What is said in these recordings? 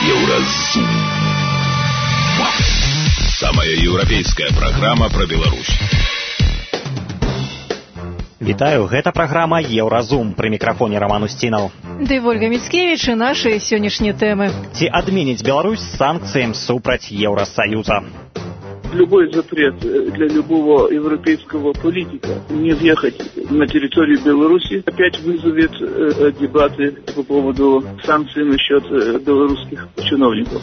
Еўразум. Самая еўрапейская праграма пра Беларусь. Вітаю, гэта праграма «Еўразум». Пры мікрафоне Роман Устінаў. Ды Вольга Міцкевіч і нашы сённяшнія тэмы. Ці адменіць Беларусь санкцыям супраць Евросоюза? Любой запрет для любого европейского политика не въехать на территорию Беларуси опять вызовет дебаты по поводу санкций насчет белорусских чиновников.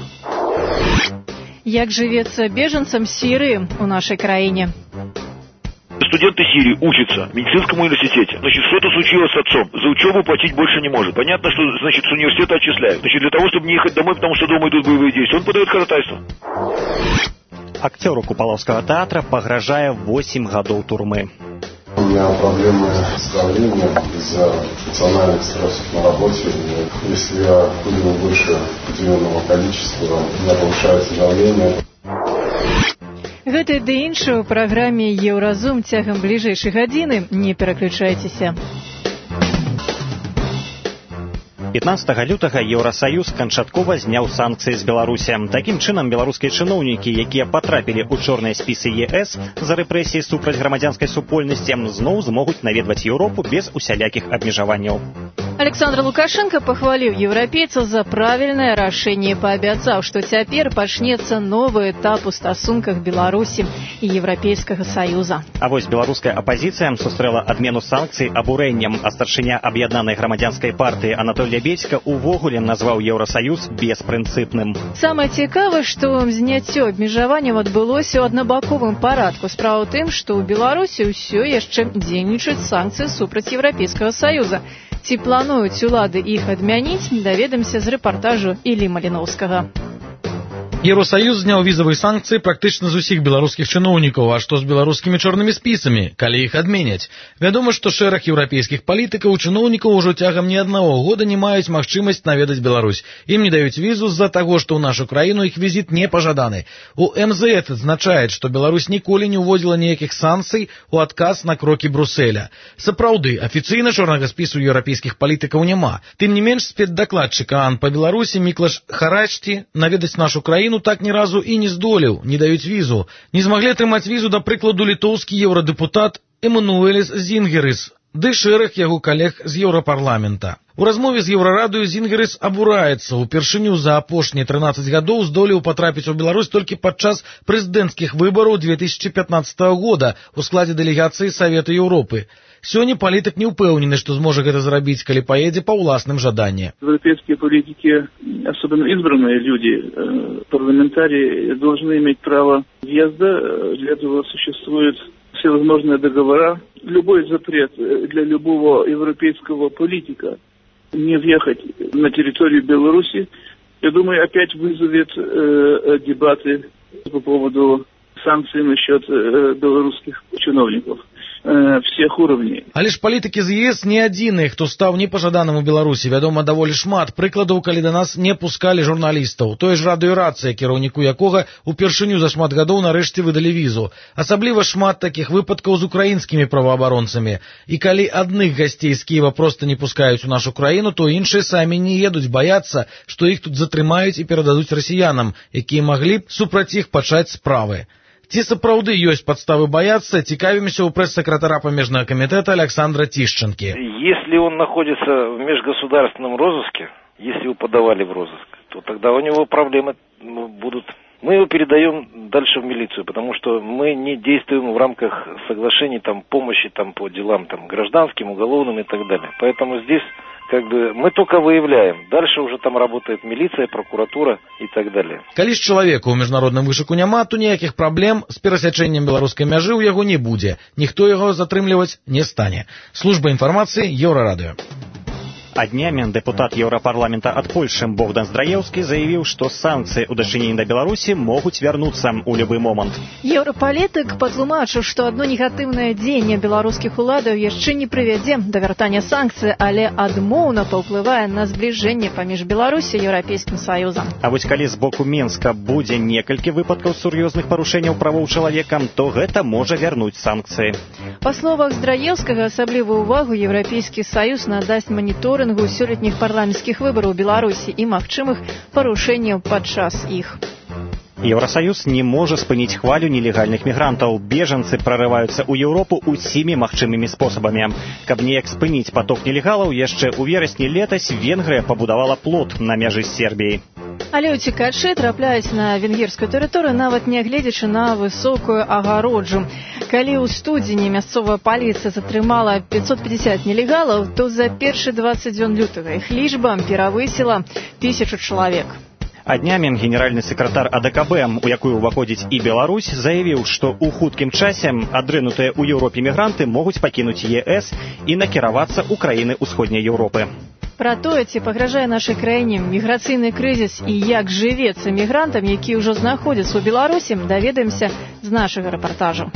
Як живется беженцам Сирии в нашей краине? Студенты Сирии учатся в медицинском университете. Значит, что-то случилось с отцом. За учебу платить больше не может. Понятно, что, значит, с университета отчисляют. Значит, для того, чтобы не ехать домой, потому что дома идут боевые действия, он подает ходатайство. Акцёру Купалаўскага тэатра пагражае 8 гадоў турмы. У меня проблемы с давлением из-за эмоциональных стрессов на работе. Если я курю больше определенного количества, у меня повышается давление. Гэта ды іншае ў праграме «Еўразум» цягам бліжэйшай гадзіны. Не пераключайцеся. 15 лютага Еўрасаюз канчаткова зняў санкцыі з Беларусі. Такім чынам, беларускія чыноўнікі, якія патрапілі ў чорныя спісы ЕС за рэпрэсіі супраць грамадзянскай супольнасці, зноў змогуць наведваць Еўропу без усялякіх абмежаванняў. Александр Лукашенко похвалил европейцев за правильное решение и пообещал, что теперь начнется новый этап в стосунках Беларуси и Европейского Союза. А вось беларуская оппозиция сустрэла адмену санкцый абурэннем, а старшыня аб'яднанай грамадзянскай партыі Анатолий Бедька увогуле назваў Еўрасаюз беспрынцыпным. Самое цікавае, што зняццё абмежаванняў адбылося ў аднабаковым парадку. Справа ў тым, што ў Беларусі ўсё яшчэ дзейнічаюць санкцыі супраць Еўрапейскага Саюза. Ці плануюць улады іх адмяніць, даведаемся з рэпартажу Іллі Маліноўскага. Еўросаюз зняў візавыя санкцыі практычна з усіх беларускіх чыноўнікаў, а што з беларускімі чорнымі спісамі, калі іх адменяць? Вядома, што шэраг еўрапейскіх палітыкаў і чыноўнікаў ужо цягам не аднаго года не маюць магчымасць наведаць Беларусь. Ім не даюць візу з-за таго, што ў нашу краіну іх візіт не пажаданы. У МЗС адзначаюць, што Беларусь ніколі не ўводзіла ніякіх санкцый у адказ на крокі Брусэля. Сапраўды, афіцыйна чорнага спісу еўрапейскіх палітыкаў няма. Тым не менш, спецдакладчык ААН па Беларусі Міклаш Харачці наведаць нашу краіну так ні разу і не здолеў, не даюць візу. Не змаглі атрымаць візу, да прыкладу, літоўскі еўрадэпутат Эмануэліс Зінгерыс, ды шэраг яго калег з Еўрапарламента. У размове з Еўрарадою Зінгерыс абураецца. Упершыню за апошнія 13 гадоў здолеў патрапіць у Беларусь толькі падчас прэзідэнцкіх выбараў 2015 года ў складзе дэлегацыі Савету Еўропы. Сёння палітык не ўпэўнены, што зможа гэта зрабіць, калі паедзе па ўласным жаданні. Европейские политики, особенно избранные люди, парламентарии, должны иметь право въезда. Для этого существуют всевозможные договора. Любой запрет для любого европейского политика не въехать на территорию Беларуси, я думаю, опять вызовет дебаты по поводу санкций насчет белорусских чиновников всех уровней. Але ж палітыкі з ЕС не адзіныя, хто стаў непажаданым у Беларусі. Вядома, даволі шмат прыкладаў, калі да нас не пускалі журналістаў. Той ж радыёрацыя, кіраўніку якога упершыню за шмат гадоў нарэшце выдалі візу. Асабліва шмат такіх выпадкаў з украінскімі праваабаронцамі. І калі адных гасцей з Кіева проста не пускаюць у нашу краіну, то іншыя самі не едуць, баяцца, што іх тут затрымаюць і перададуць расіянам, якія маглі б супраць іх пачаць справы. Ці сапраўды ёсць падставы баяцца, цікавімся у прэс-сакратара памежнага комитета Александра Тишченки. Если он находится в межгосударственном розыске, если его подавали в розыск, то тогда у него проблемы будут. Мы его передаем дальше в милицию, потому что мы не действуем в рамках соглашений помощи по делам гражданским, уголовным и так далее. Поэтому здесь мы только выявляем. Дальше уже там работает милиция, прокуратура и так далее. Калі ж чалавека ў міжнародным вышуку няма, то ніякіх праблем з перасячэннем беларускай мяжы ў яго не будзе. Ніхто яго затрымліваць не стане. Служба інфармацыі Еўрарадыё. А днями депутат Еўрапарламента от Польши Богдан Здраевский заявил, что санкции ў дачыненні да Беларуси могут вернуться у любой момент. Еўрапалітык патлумачыў, што одно негатыўнае дзеянне беларускіх уладаў яшчэ не прывядзе да вяртання санкцый, але адмоўна паўплывае на збліжэнне паміж Беларусі і Еўрапейскім Саюзам. А вось калі з боку Мінска будзе некалькі выпадкаў сур'ёзных парушэнняў правоў чалавека, то гэта можа вярнуць санкцыі. Па словах Здраевскага, асаблівую ўвагу Еўрапейскі Саюз надасць маніторынгу моніторынгу сёлетніх парламенцкіх выбараў Беларусі і магчымых парушэнняў падчас іх. Еўрасаюз не можа спыніць хвалю нелегальных мігрантаў. Бежанцы прарываюцца ў Еўропу ўсімі магчымымі спосабамі. Каб неяк спыніць поток нелегалаў, яшчэ ў верасні летась Венгрыя пабудавала плот на мяжы з Сербіяй. Але ўцекачы трапляюць на венгерскую тэрыторыю, нават нягледзячы на высокую агароджу. Калі ў студзені мясцовая паліцыя затрымала 550 нелегалаў, то за першы 20 дзён лютага іх лічба перавысіла 1000 чалавек. А днямі генеральны сакратар АДКБ, у якую ўваходзіць і Беларусь, заявіў, што ў хуткім часе адрынутыя ў Еўропе мігранты могуць пакінуць ЕС і накіравацца ў краіны ўсходняй Еўропы. Пра тое, ці пагражае нашай краіне міграцыйны крызіс і як жывецца мігрантам, якія ўжо знаходзяцца ў Беларусі, даведаемся з нашага рэпартажу.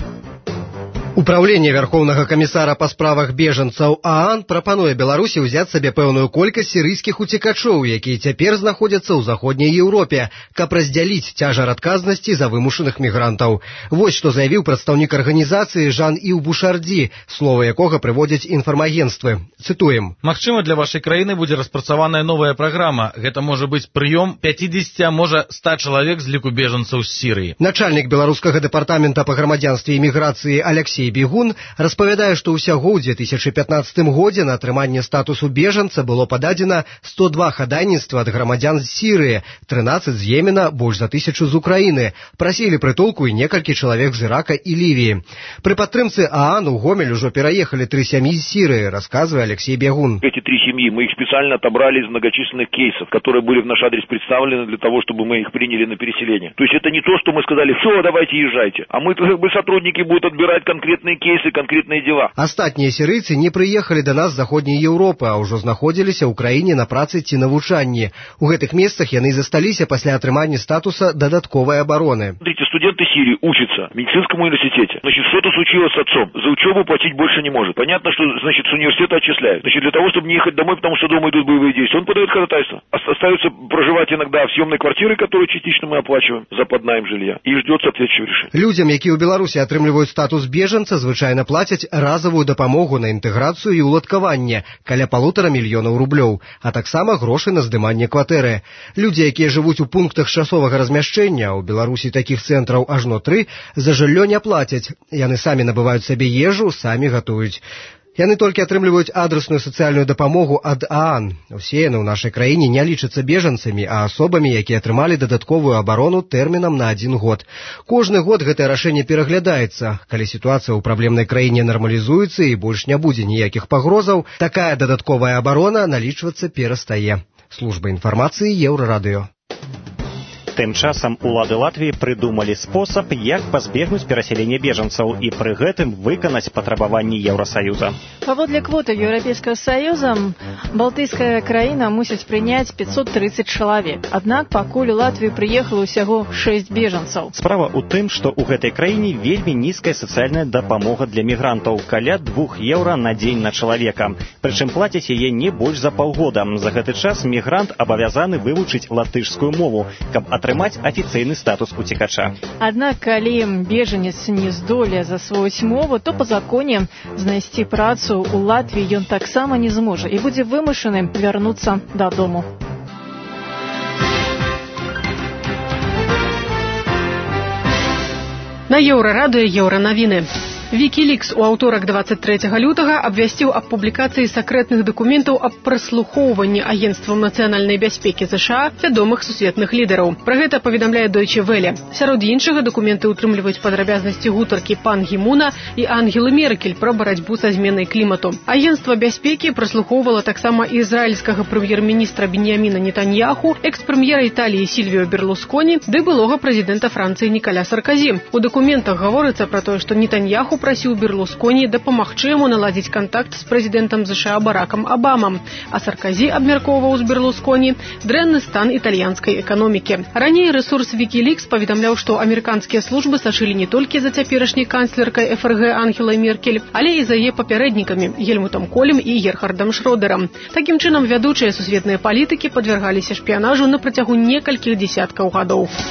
Управленне Вярхоўнага камісара па справах бежанцаў ААН прапануе Беларусі ўзяць сабе пэўную колькасць сірыйскіх уцекачоў, якія цяпер знаходзяцца ў заходняй Еўропе, каб раздзяліць цяжар адказнасці за вымушаных мігрантаў. Вось што заявіў прадстаўнік арганізацыі Жан-Іў Бушардзі, словы якога прыводзяць інфармагенцтвы. Цытуем. Магчыма, для вашай краіны будзе распрацаваная новая праграма. Гэта можа быць прыём 50, а можа 100 чалавек з ліку бежанцаў з Сірыі. Начальнік беларускага дэпартамента па грамадзянстве і міграцыі Алексей Бегун распавядае, што ўсяго ў 2015 годзе на атрыманне статусу бежанца было пададзена 102 хадайніцтва ад грамадзян з Сірыі, 13 з Йемена, больш за 1000 з Украіны. Прасілі прытулку і некалькі чалавек з Ірака і Лівіі. Пры падтрымцы ААН у Гомель ужо пераехалі 3 сям'і з Сірыі, рассказывает Алексей Бегун. Эти 3 семьи, мы их специально отобрали из многочисленных кейсов, которые были в наш адрес представлены для того, чтобы мы их приняли на переселение. То есть это не то, что мы сказали, все, давайте езжайте, а мы сотрудники будут отбирать конкретные кейсы, конкретные дела. Астатнія сірыйцы не прыехалі да нас з заходняй Еўропы, а ўжо знаходзіліся ў краіне на працы ці навучанні. У гэтых месцах яны засталіся пасля атрымання статуса дадатковай обороны. Смотрите, студенты Сирии учатся в медицинском университете. Значит, что-то случилось с отцом. За учебу платить больше не может. Понятно, что, значит, с университета отчисляют. Значит, для того, чтобы не ехать домой, потому что дома идут боевые действия, он подает ходатайство. Остается проживать иногда в съемной квартире, которую частично мы оплачиваем за поднаем жилья, и ждет соответствующего решения. Людям, якія ў Беларусі атрымліваюць статус бежанца, звычайна плацяць разовую дапамогу на інтэграцыю і ўладкаванне каля 1,5 мільёнаў рублёў, а таксама грошы на здыманне кватэры. Людзі, якія жывуць у пунктах часовага размяшчэння, у Беларусі такіх цэнтраў ажно 3, за жыллё не плацяць. Яны самі набываюць сабе ежу, самі гатуюць. Яны толькі атрымліваюць адрасную сацыяльную дапамогу ад ААН. Усе яны ў нашай краіне не лічацца бежанцамі, а асобамі, якія атрымалі дадатковую абарону тэрмінам на 1 год. Кожны год гэтае рашэнне пераглядаецца. Калі сітуацыя ў праблемнай краіне нармалізуецца і больш не будзе ніякіх пагрозаў, такая дадатковая абарона налічвацца перастае. Служба інфармацыі Еўрарадыё. Тым часам улады Латвіі прыдумалі спосаб, як пазбегнуць перасялення бежанцаў і пры гэтым выканаць патрабаванні Еўрасаюза. Паводле квоты Еўрапейскага Саюза, балтыйская краіна мусіць прыняць 530 чалавек. Аднак пакуль у Латвію прыехала ўсяго 6 бежанцаў. Справа ў тым, што ў гэтай краіне вельмі нізкая сацыяльная дапамога для мігрантаў, каля 2 еўра на дзень на чалавека. Прычым плацяць яе не больш за паўгода. За гэты час мігрант абавязаны вывучыць латышскую мову, каб атрымаць афіцыйны статус уцекача. Аднак, калі бежанец не здолее засвоіць мову, то па законе знайсці працу ў Латвіі ён таксама не зможа і будзе вымушаны вярнуцца дадому. На Еўрарадыё Еўранавіны. Wikileaks у аўторак 23 лютага абвясціў аб публікацыі сакрэтных дакументаў аб праслухоўванні агенцтвам нацыянальнай бяспекі США вядомых сусветных лідараў. Пра гэта паведамляе Deutsche Welle. Сярод іншага дакументы ўтрымліваюць падрабязнасці гутаркі Пан Гі Муна і Ангелы Меркель пра барацьбу са зменай клімату. Агенцтва бяспекі праслухоўвала таксама ізраільскага прэм'ер-міністра Беньяміна Нетаньяху, экс-прэм'ера Італіі Сільвіо Берлусконі ды былога прэзідэнта Францыі Нікаля Сарказі. У дакументах гаворыцца пра тое, што Нетаньяху прасіў Берлусконі дапамагчы яму наладзіць кантакт з прэзідэнтам США Баракам Абамам, а Сарказі абмяркоўваў з Берлусконі дрэнны стан італьянскай эканомікі. Раней рэсурс Wikileaks паведамляў, што амерыканскія службы сачылі не толькі за цяперашняй канцлеркай ФРГ Ангелай Меркель, але і за яе папярэднікамі Гельмутам Колем і Герхардам Шрёдерам. Такім чынам, вядучыя сусветныя палітыкі падвяргаліся шпіянажу на працягу некалькіх дзесяткаў гадоў.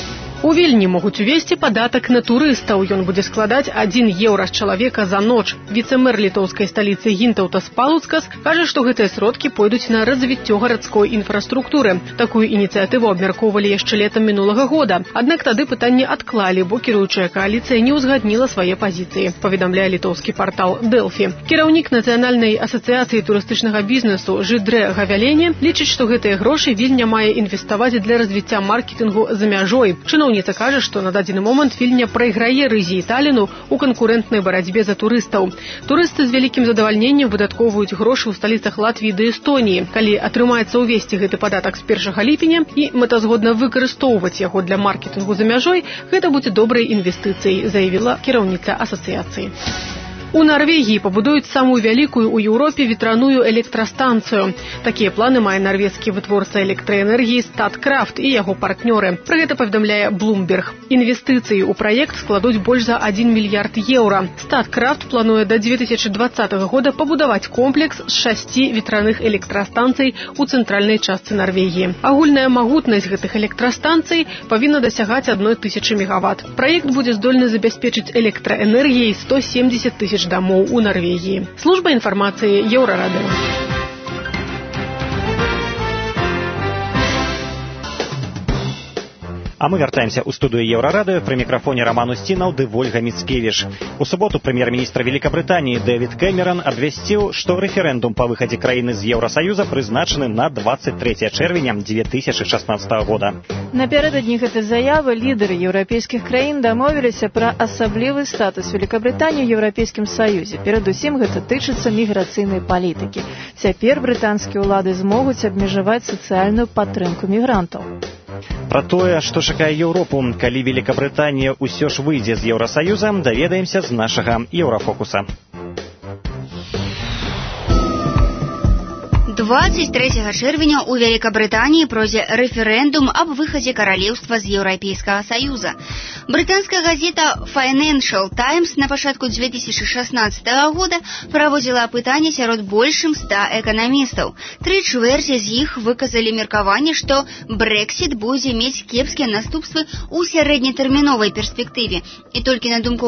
У Вільні могуць увесці падатак на турыстаў. Ён будзе складаць 1 еўра з чалавека за ноч. Віцэ-мэр літоўскай сталіцы Гінтаўтас Палуцкас кажа, што гэтыя сродкі пойдуць на развіццё гарадской інфраструктуры. Такую ініцыятыву абмяркоўвалі яшчэ летам мінулага года. Аднак тады пытанне адклалі, бо кіруючая кааліцыя не ўзгадніла свае пазіцыі, паведамляе літоўскі партал Дэлфі. Кіраўнік Нацыянальнай асацыяцыі турыстычнага бізнесу Жыдрэ Гавялене лічыць, што гэтыя грошы Вільня мае інвеставаць для развіцця маркетынгу за мяжой. Чыноўніца кажа, што на дадзены момант Вільня прайграе Рызе і Таліну ў канкурэнтнай барацьбе за турыстаў. Турысты з вялікім задавальненнем выдаткоўваюць грошы ў сталіцах Латвіі ды Эстоніі. Калі атрымаецца ўвесці гэты падатак з 1 ліпеня і мэтазгодна выкарыстоўваць яго для маркетынгу за мяжой, гэта будзе добрай інвестыцыяй, заявіла кіраўніца асацыяцыі. У Нарвегіі пабудуюць самую вялікую ў Еўропе ветраную электрастанцыю. Такія планы мае нарвежскі вытворца электраэнергіі Statkraft і яго партнёры. Пра гэта паведамляе Bloomberg. Інвестыцыі ў праект складуць больш за 1 мільярд еўра. Statkraft плануе да 2020 года пабудаваць комплекс з 6 ветраных электрастанцый у цэнтральнай частцы Нарвегіі. Агульная магутнасць гэтых электрастанцый павінна дасягаць 1000 мегаватт. Праект будзе здольны забяспечыць электраэнергіяй 170 000 домов у Норвегии. Служба информации Еврорадио. А мы вяртаемся ў студыю Еўрарадыё, пры мікрафоне Роман Устінаў ды Вольга Міцкевіч. У суботу прэм'ер-міністр Великабрытаніі Дэвід Кэмерон абвясціў, што рэферэндум па выхадзе краіны з Еўрасаюза прызначаны на 23 чэрвеня 2016 года. Напярэдадні гэтай заявы лідары еўрапейскіх краін дамовіліся пра асаблівы статус Великабрытаніі ў Еўрапейскім Саюзе. Перадусім гэта тычыцца міграцыйнай палітыкі. Цяпер брытанскія ўлады змогуць абмежаваць сацыяльную падтрымку мігрантаў. Пра тое, што чакае Еўропу, калі Великабрытанія ўсё ж выйдзе з Еўрасаюза, даведаемся з нашага Еўрафокуса. 23 чэрвеня у Великабрытаніі пройдзе рэферэндум аб выхадзе каралеўства з Еўрапейскага Саюза. Брытанская газета Financial Times на пачатку 2016 года праводзіла апытанне сярод большым 100 эканамістаў. 3/4 з іх выказалі меркаванне, што Брексит будзе мець кепскія наступствы ў сярэднетэрміновай перспектыве. І толькі на думку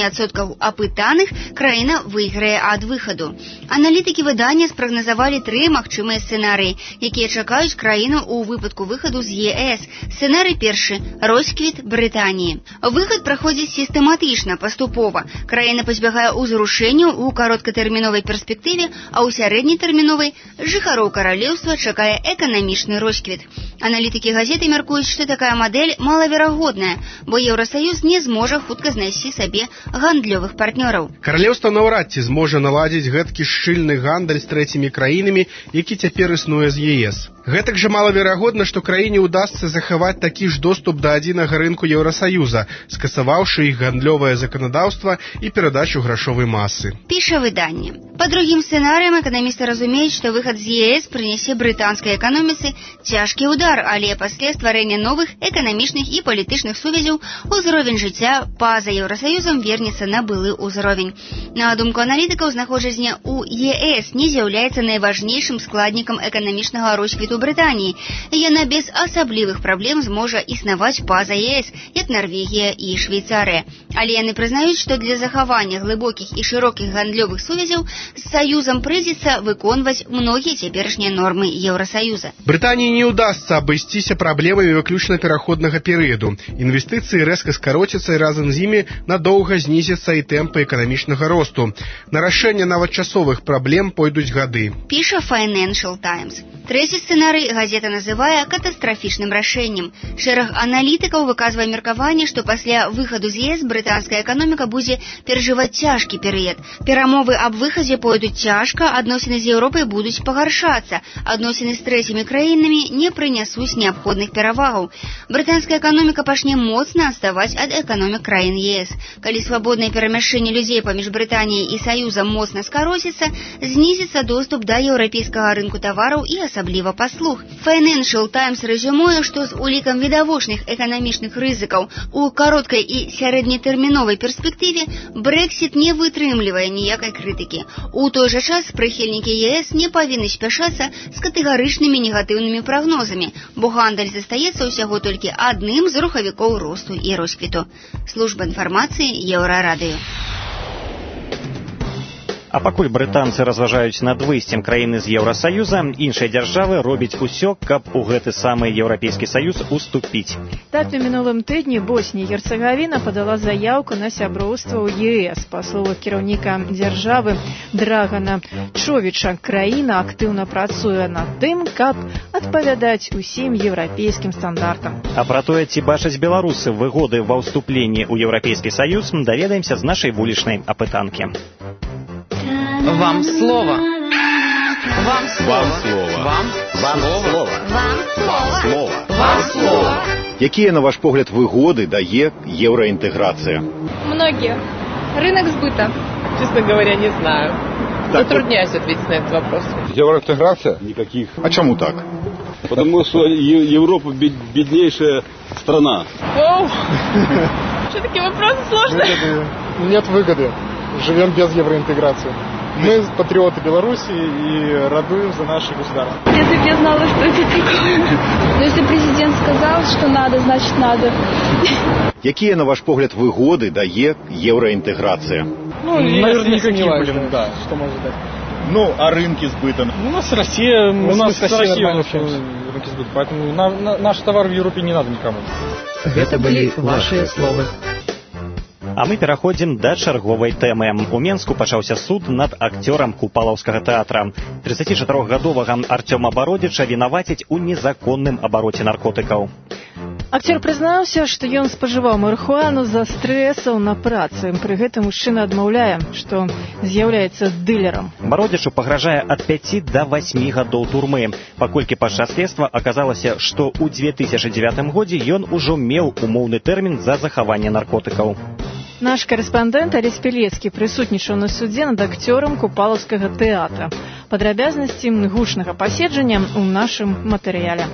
8% апытаных краіна выйграе ад выхаду. Аналітыкі выдання спрагназавалі 3 магчымыя сцэнарыі, якія чакаюць краіну ў выпадку выхаду з ЕС. Сцэнарый першы – росквіт Брытаніі. Выхад праходзіць сістэматычна, паступова. Краіна пазбягае ўзрушэнняў у кароткатэрміновай перспектыве, а ў сярэднетэрміновай жыхароў каралеўства чакае эканамічны росквіт. Аналітыкі газеты мяркуюць, што такая мадэль малаверагодная, бо Еўрасаюз не зможа хутка знайсці сабе гандлёвых партнёраў. Каралеўства наўрад ці зможа наладзіць гэткі шчыльны гандаль з трэцімі краінамі, які цяпер існуе з ЕС. Гэтак жа малаверагодна, што краіне ўдасца захаваць такі ж доступ да адзінага рынку Еўрасаюза, скасаваўшы іх гандлёвае заканадаўства і перадачу грашовай масы. Піша выданне. Па другім сцэнарыям эканамісты разумеюць, што выхад з ЕС прынясе брытанскай эканоміцы цяжкі ўдар, але пасля стварэння новых эканамічных і палітычных сувязяў узровень жыцця па-за Еўрасаюзам вернецца на былы ўзровень. На думку аналітыкаў, знаходжанне ў ЕС не з'яўляецца найважнейшым складнікам эканамічнага росквіту Брытаніі. Яна без асаблівых праблем зможа існаваць па-за ЕС, як Нарвегія і Швейцарыя. Але яны прызнаюць, што для захавання глыбокіх і шырокіх гандлёвых сувязяў з Саюзам прыйдзецца выконваць многія цяперашнія нормы Еўрасаюза. Брытаніі не ўдасца абысціся праблемамі выключна пераходнага перыяду. Інвестыцыі рэзка скароцяцца і разам з імі надоўга знізяцца і тэмпы эканамічнага росту. На рашэнне нават часовых праблем пойдуць гады. Піша Financial Times. Трэці сцэнарый газета называе катастрафічным рашэннем. Шэраг аналітыкаў выказвае меркаванне, што пасля выхаду з ЕС брытанская эканоміка будзе перажываць цяжкі перыяд. Перамовы аб выхадзе пойдуць цяжка, адносіны з Еўропай будуць пагаршацца, адносіны з трэцімі краінамі не прынясуць неабходных перавагаў. Брытанская эканоміка пачне моцна адставаць ад эканомік краін ЕС. Калі свабоднае перамяшчэнне людзей паміж Брытаніяй і Саюзам моцна скароціцца, знізіцца доступ да еўрапейскага еўрапейскага рынку тавараў і асабліва паслуг. Financial Times рэзюмуе, што з улікам відавочных эканамічных рызыкаў у кароткай і сярэднетэрміновай перспектыве Brexit не вытрымлівае ніякай крытыкі. У той жа час прыхільнікі ЕС не павінны спяшацца з катэгарычнымі негатыўнымі прагнозамі, бо гандаль застаецца ўсяго толькі адным з рухавікоў росту і росквіту. Служба інфармацыі Еўрарадыё. А пакуль брытанцы разважаюць над выйсцем краіны з Еўрасаюза, іншыя дзяржавы робяць усё, каб у гэты самы Еўрапейскі саюз уступіць. Так, на мінулым тыдні Боснія і Герцагавіна падала заяўку на сяброўства ў ЕС. Па словах кіраўніка дзяржавы Драгана Човіча, краіна актыўна працуе над тым, каб адпавядаць усім еўрапейскім стандартам. А пра тое, ці бачаць беларусы выгоды ва ўступленні ў Еўрапейскі саюз, даведаемся з нашай вулічнай апытанкі. Вам слово. Вам слово. Вам слово. Вам слово. Вам слово. Якія, на ваш погляд, выгоды дае евроинтеграция? Многие. Рынок сбыта. Честно говоря, не знаю. Затрудняюсь ответить на этот вопрос. Евроинтеграция? Никаких. А чему так? Потому что Европа беднейшая страна. Оу! Что такие вопросы сложные? Нет выгоды. Живем без евроинтеграции. Мы патриоты Беларуси и радуем за наше государство. Если бы я знала, что это такое. Но если президент сказал, что надо, значит надо. Якія, на ваш погляд, выгоды дае евроинтеграция? Ну, наверное, никаких, да, что может дать. Ну, а рынки сбыта? У нас Россия, у нас Россия рынки сбыта, поэтому наш товар в Европе не надо никому. Это были ваши слова. А мы пераходзім да чарговай тэмы. У Менску пачаўся суд над акцёрам Купалаўскага тэатра. 34-гадовага Артёма Бародзіча вінавацяць у незаконным абароце наркотыкаў. Акцёр прызнаўся, што ён спажываў марыхуану з-за стрэсаў на працы. Пры гэтым мужчына адмаўляе, што з'яўляецца дылерам. Бародзічу пагражае ад 5 да 8 гадоў турмы. Паколькі падчас следства аказалася, што ў 2009 годзе ён ужо меў умоўны тэрмін за захаванне наркотыкаў. Наш карэспандэнт Алесь Пілецкі прысутнічаў на судзе над акцёрам Купалаўскага тэатра. Падрабязнасці гучнага паседжання ў нашым матэрыяле.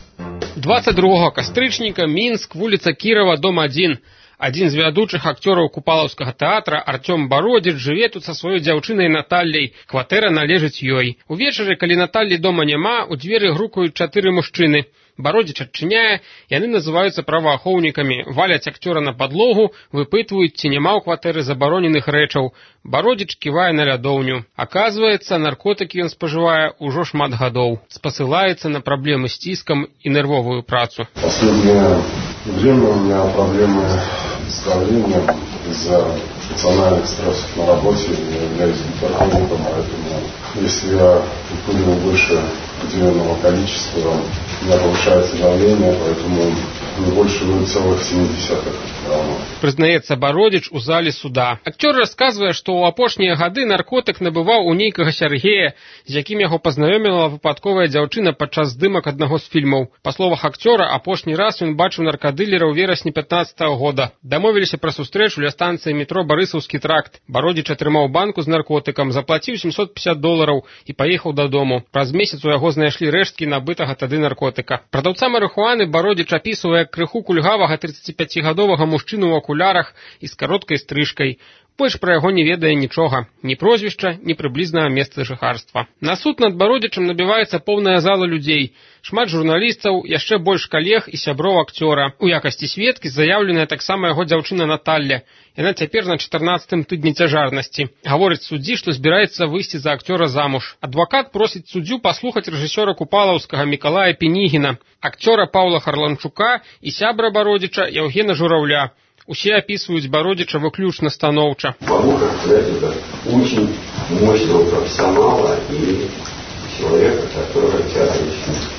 22 кастрычніка, Мінск, вуліца Кірова, дом 1. Адзін з вядучых акцёраў Купалаўскага тэатра, Артём Бародзіч, жыве тут са сваёй дзяўчынай Наталляй. Кватэра належыць ёй. Увечары, калі Наталлі дома няма, у дзверы грукаюць 4 мужчыны. Бародзіч адчыняе, яны называюцца праваахоўнікамі, валяць акцёра на падлогу, выпытваюць, ці няма ў кватэры забароненых рэчаў. Бародзіч ківае на лядоўню. Аказваецца, наркотыкі ён спажывае ўжо шмат гадоў. Спасылаецца на праблемы з ціскам і нервовую працу. Последнее время у меня проблемы с давлением из-за эмоциональных стрессов на работе. Я являюсь гипертоником, поэтому если я курю больше определенного количества, у меня повышается давление, поэтому не больше 0,7 грамма. Прызнаецца Бародзіч у зале суда. Акцёр расказвае, што ў апошнія гады наркотык набываў у нейкага Сяргея, з якім яго пазнаёміла выпадковая дзяўчына падчас здымак аднаго з фільмаў. Па словах акцёра, апошні раз ён бачыў наркадылера ў верасні 15-го года. Дамовіліся пра сустрэчу ля станцыі метро Барысаўскі тракт. Бародзіч атрымаў банку з наркотыкам, заплаціў $750 і паехаў дадому. Праз месяц у яго знайшлі рэшткі набытага тады наркотыка. Прадаўца марыхуаны Бародзіч апісвае крыху кульгавага 35-гадовага мужчыну ў акулярах і з кароткай стрыжкай. Больш пра яго не ведае нічога, ні прозвішча, ні прыблізнага месца жыхарства. На суд над Бародзічам набіваецца поўная зала людзей. Шмат журналістаў, яшчэ больш калег і сяброў акцёра. У якасці сведкі заяўленая таксама яго дзяўчына Наталля. Яна цяпер на 14-м тыдні цяжарнасці. Гаворыць суддзі, што збіраецца выйсці за акцёра замуж. Адвакат просіць суддзю паслухаць рэжысёра Купалаўскага Мікалая Пенігіна, акцёра Паўла Харланчука і сябра Бародзіча Яўгена Журавля. Усе описывают Бародзіча выключно станоўча. Могу сказать, это очень мощного профессионала и человека, который теоретически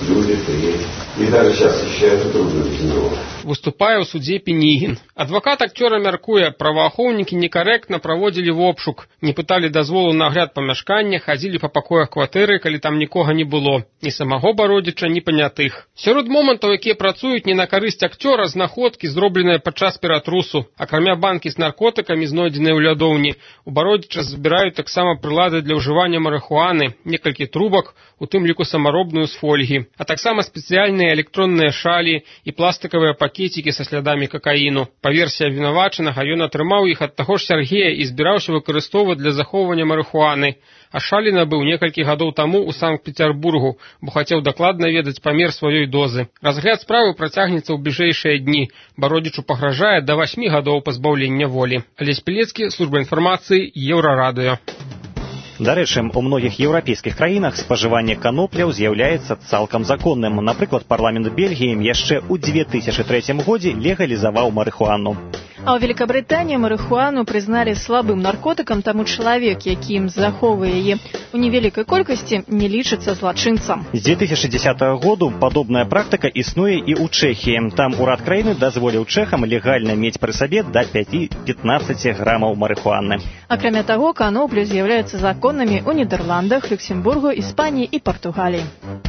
люди приедут. И даже сейчас ощущается трудную тренировку. Выступае ў судзе Пенігін. Адвакат акцёра мяркуе, праваахоўнікі некарэктна праводзілі вобшук, не пыталі дазволу на агляд памяшкання, хадзілі па пакоях кватэры, калі там нікога не было, ні самого Бародзіча, ні панятых. Сярод момантаў, якія працуюць не на карысць акцёра, знаходкі, зробленыя падчас ператрусу. Акрамя банкі з наркотыкамі, знойдзеныя ў лядоўні, у Бародзіча збіраюць таксама прылады для ўжывання марыхуаны, некалькі трубак, у тым ліку самаробную з фольгі, а таксама спецыяльныя электронныя шалі і пластыкавыя пакецікі са слядамі какаіну. Па версіі абвінавачанага, ён атрымаў іх ад таго ж Сяргея і збіраўся выкарыстоўваць для захоўвання марыхуаны. А шалі набыў некалькі гадоў таму ў Санкт-Пецярбургу, бо хацеў дакладна ведаць памер сваёй дозы. Разгляд справы працягнецца ў бліжэйшыя дні. Бародзічу пагражае да 8 гадоў пазбаўлення волі. Алесь Пілецкі, служба інфармацыі, Еўрарадыё. Дарэчы, у многіх еўрапейскіх краінах спажыванне канопляў з'яўляецца цалкам законным. Напрыклад, парламент Бельгіі яшчэ ў 2003 годзе легалізаваў марыхуану. А ў Великабрытаніі марыхуану прызналі слабым наркотыкам, таму чалавек, які ім захоўвае яе ў невялікай колькасці, не лічыцца злачынцам. З 2010 году падобная практыка існуе і ў Чэхіі. Там урад краіны дазволіў чэхам легальна мець пры сабе да 5-15 грамаў марыхуаны. Акрамя таго, каноплі з'яўляюцца законнымі ў Нідерландах, Люксембургу, Іспаніі і Партугаліі.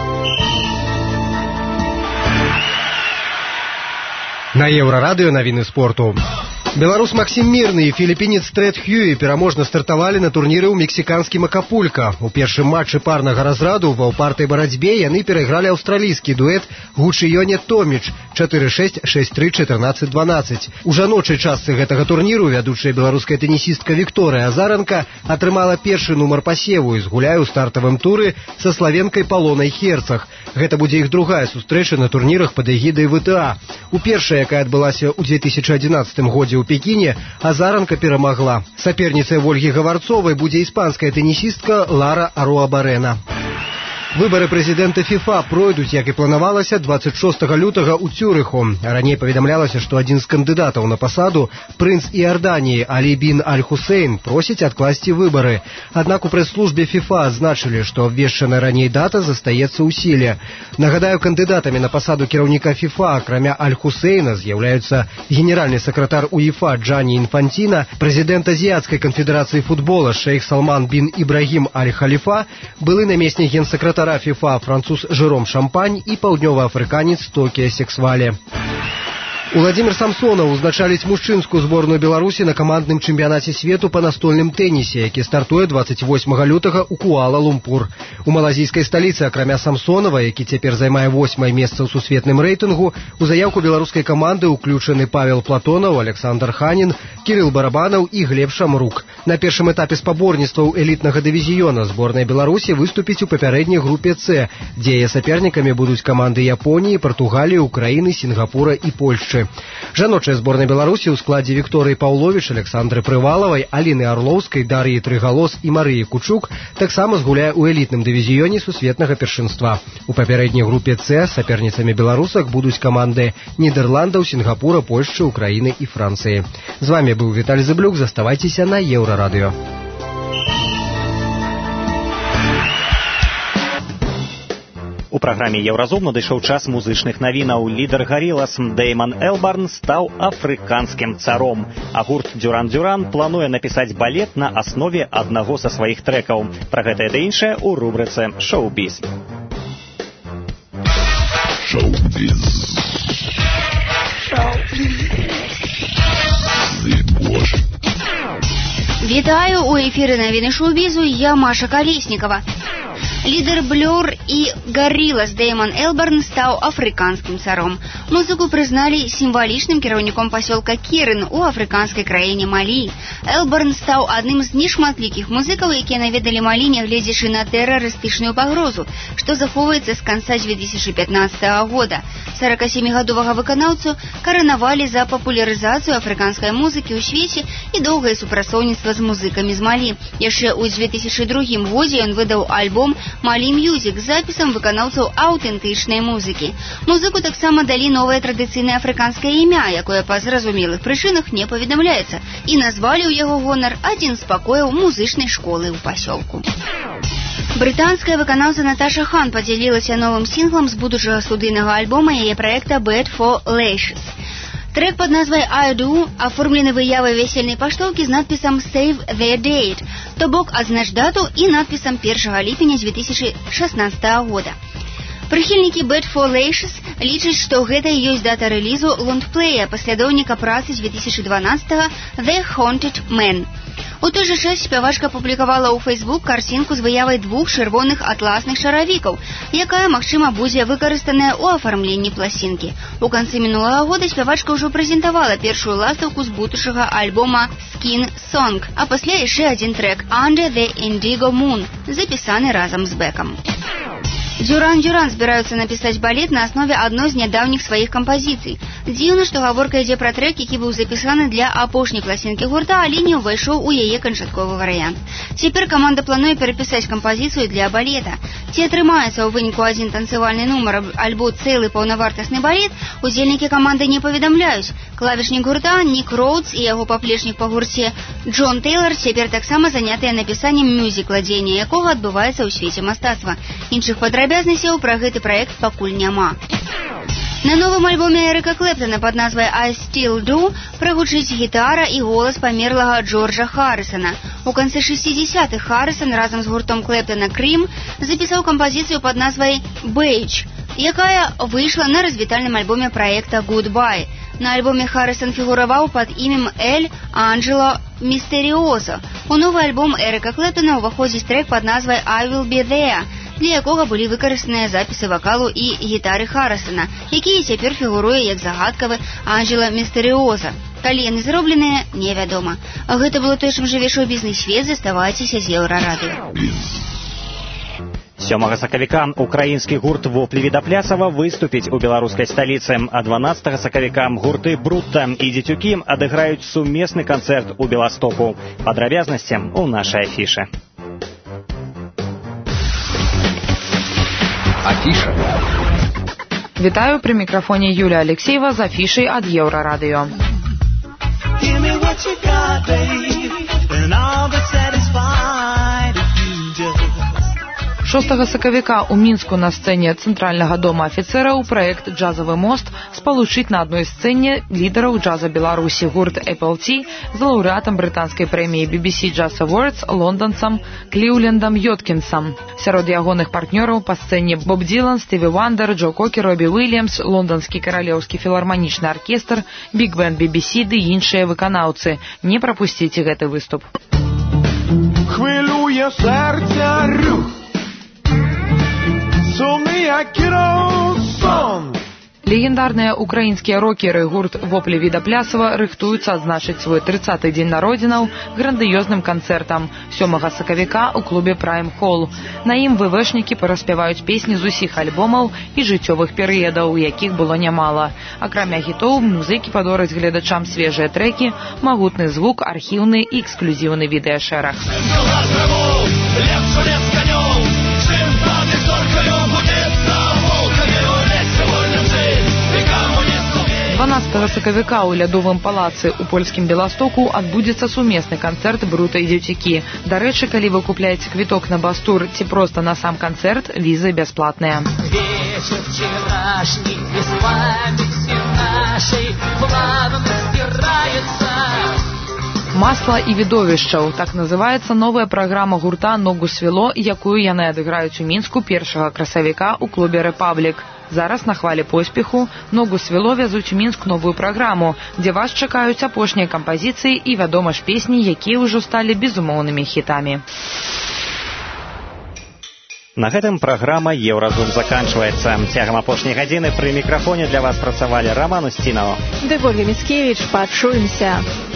На Еўрарадыё навіны спорту. Беларус Максім Мірны і філіпінец Трэд Хьюі пераможна стартавалі на турніры ў мексіканскім Акапулька. У першым матчы парнага разраду ва ўпартай барацьбе яны перайгралі аўстралійскі дуэт Гучыёне Томіч 4-6, 6-3, 14-12. У жаночай частцы гэтага турніру вядучая беларуская тэнісістка Вікторыя Азаранка атрымала першы нумар пасеву і згуляе ў стартавым туры са славенкай Палонай Херцах. Гэта будзе іх другая сустрэча на турнірах пад эгідай ВТА. У першай, якая адбылася ў 2011 годзе ў Пекіне, Азаранка перамагла. Саперніцай Вольгі Гаварцовай будзе іспанская тэнісістка Лара Аруабарена. Выборы прэзідэнта ФІФА пройдуць, як і планавалася, 26 лютага ў Цюрыху. Раней паведамлялася, што адзін з кандыдатаў на пасаду, прынц Іорданіі Алі бін Аль-Хусейн, просіць адкласці выбары. Аднак у прэс-службе ФІФА адзначылі, што абвешчаная раней дата застаецца ў сіле. Нагадаю, кандыдатамі на пасаду кіраўніка ФІФА, акрамя Аль-Хусейна, з'яўляюцца генеральны сакратар УЕФА Джанні Інфанціна, прэзідэнт Азіяцкай канфедэрацыі футбола шэйх Салман бін Ібрагім Аль-Халіфа, былы намеснік генсакратара ФІФА француз Жером Шампань і паўднёваафрыканец Токія Сексвале. Уладзімір Самсонаў узначаліць мужчынскую зборную Беларусі на камандным чэмпіянаце свету па настольным тэнісе, які стартуе 28 лютага ў Куала-Лумпур. У малазійскай сталіцы, акрамя Самсонава, які цяпер займае 8-е месца ў сусветным рэйтынгу, у заяўку беларускай каманды ўключаны Павел Платонаў, Александр Ханін, Кірыл Барабанаў і Глеб Шамрук. На першым этапе спаборніцтваў элітнага дывізіёна зборная Беларусі выступіць у папярэдняй групе С, дзе яе сапернікамі будуць каманды Японіі, Партугаліі, Украіны, Сінгапура і Польшчы. Жаночая зборная Беларусі ў складзе Вікторыі Паўловіч, Александры Прывалавай, Аліны Арлоўскай, Дар'і Трыгалос і Марыі Кучук таксама згуляе ў элітным дывізіёне сусветнага першынства. У папярэдняй групе С саперніцамі беларусак будуць каманды Нідерландаў, Сінгапура, Польшчы, Украіны і Францыі. З вами быў Віталій Зыблюк, заставайцеся на Еўрарадыё. У праграме «Еўразум» надышоў час музычных навінаў. Лідар Гарілас Дэйман Элбарн стаў афрыканскім царом. А гурт «Дюран-Дюран» плануе напісаць балет на аснове аднаго са сваіх трэкаў. Пра гэтае да іншае ў рубрыцы «Шоу-біз». Шоу-біз. Вітаю, у эфіры навіны шоу-бізу, я Маша Калеснікова. Лідер Блёр і Гарілас Дэйман Элбарн стаў афрыканскім царом. Музыку прызналі сімвалічным кіраўніком пасёлка Кірын у афрыканскай краіне Малі. Элбарн стаў адным з нешматлікіх музыкаў, якія наведалі Малі, нягледзячы на тэрарыстычную пагрозу, што захоўваецца з канца 2015 года. 47-гадовага выканаўцу каранавалі за папулярызацыю афрыканскай музыкі ў свеце і доўгае супрацоўніцтва з музыкамі з Малі. Яшчэ ў 2002 годзе ён выдаў альбом «Малі Мьюзік» з запісам выканаўцаў аўтэнтычнай музыкі. Музыку таксама далі новае традыцыйнае афрыканскае імя, якое па зразумелых прычынах не паведамляецца, і назвалі ў яго гонар адзін з пакояў музычнай школы ў пасёлку. Брытанская выканаўца Наташа Хан падзялілася новым сінглам з будучага студыйнага альбома яе праекта Bad for Lashes. Трек под назвай I Do оформлены выявай весельнай паштоўкі з надпісам Save the Date, то бок адзнач дату і надпісам 1 ліпеня 2016 года. Прыхільнікі Bad for Lashes лічаць, што гэта і ёсць дата рэлізу лонгплея паслядоўніка працы 2012 The Haunted Man. У той жа час спявачка публікавала ў Facebook карцінку з выявай 2 чырвоных атласных шаравікаў, якая, магчыма, будзе выкарыстаная ў афармленні пласінкі. У канцы мінулага года спявачка ўжо прэзентавала першую ластаўку з будучага альбома Skin Song, а пасля яшчэ адзін трэк Under the Indigo Moon, запісаны разам з Бэкам. Дюран-Дюран збіраюцца напісаць балет на аснове адной з нядаўніх сваіх кампазіцый. Дзіўна, што гаворка ідзе пра трэк, які быў запісаны для апошняй пласінкі гурта, але не ўвайшоў у яе канчатковы варыянт. Цяпер каманда плануе перапісаць кампазіцыю для балета. Ці атрымаецца ў выніку адзін танцавальны нумар альбо цэлы паўнавартасны балет, удзельнікі каманды не паведамляюць. Клавішнік гурта Нік Роудс і яго паплечнік па гурце Джон Тэйлар цяпер таксама занятыя напісаннем мюзікла, дзеянне якога адбываецца ў свеце мастацтва. Іншых падрабязнасцяў пра гэты праект пакуль няма. На новым альбоме Эріка Клэптона пад назвай I Still Do прагучыць гітара і голас памерлага Джорджа Харрісона. У канцы 60-х Харрісон разам з гуртом Клэптона Крім запісаў кампазіцыю пад назвай Beige, якая выйшла на развітальным альбоме праекта Goodbye. На альбоме Харрісон фігураваў пад імем Эль Анджело Містеріозо. У новы альбом Эріка Клэптона ўваходзіць трэк пад назвай I Will Be There, для якога былі выкарыстаныя запісы вакалу і гітары Харрісона, якія цяпер фігуруе як загадкавы Анджело Містеріозо. Калі яны зробленыя, невядома. Гэта было тое, чым жыве шоу-бізнес свет. Заставайцеся з Еўрарадыё. 7 сакавіка украінскі гурт «Воплі Відапляцава» выступіць у беларускай сталіцы, а 12 сакавіка гурты «Брутта» і «Дзецюкі» адыграюць сумесны канцэрт у Беластоку. Падрабязнасці ў нашай афішы. Афіша. Вітаю, пры мікрафоне Юлія Алексеева з афішай ад Еўрарадыё. 6 сакавіка ў Мінску на сцэне Цэнтральнага дома афіцэраў праект «Джазавы мост» спалучыць на адной сцэне лідараў джаза Беларусі гурт Apple Tea з лаўрэатам брытанскай прэміі BBC Jazz Awards лонданцам Кліўлендам Йоткінсам. Сярод ягоных партнёраў па сцэне Боб Дилан, Стіві Вандер, Джо Кокер, Робі Уильямс, лонданскі каралеўскі філарманічны аркестр, Бig-бенд BBC ды іншыя выканаўцы. Не прапусціце гэты выступ. Хвилює серця рух, сумний як сон. Легендарныя украінскія рокеры гурт «Воплі Відапляцава» рыхтуюцца адзначыць свой 30-й дзень народзінаў грандыёзным канцэртам 7 сакавіка ў клубе Prime Hall. На ім ВВшнікі параспяваюць песні з усіх альбомаў і жыццёвых перыядаў, якіх было нямала. Акрамя гітоў, музыкі падораць гледачам свежыя трэкі, магутны звук, архіўны і эксклюзіўны відэашэраг. 12 сакавіка ў лядовым палацы ў польскім Беластоку адбудзецца сумесны канцэрт «Брута» і «Дзецюкі». Дарэчы, калі вы купляеце квіток на бас-тур ці проста на сам канцэрт, візы бясплатныя. Вечер вчерашний, без памяти нашей, плавно стирается. «Масла і відовішчаў» – так называецца новая праграма гурта «Ногу свело», якую яны адыграюць у Мінску 1 красавіка ў клубе «Рэпаблік». Зараз на хвалі поспеху «Ногу свело» вязуць у Мінск новую праграму, дзе вас чакаюць апошнія кампазіцыі і, вядома ж, песні, якія ўжо сталі безумоўнымі хітамі. На гэтым праграма «Еўразум» заканчваецца. Цягам апошняй гадзіны пры мікрафоне для вас працавалі Роман Устінаў ды Ольга Міцкевіч. Пачуемся.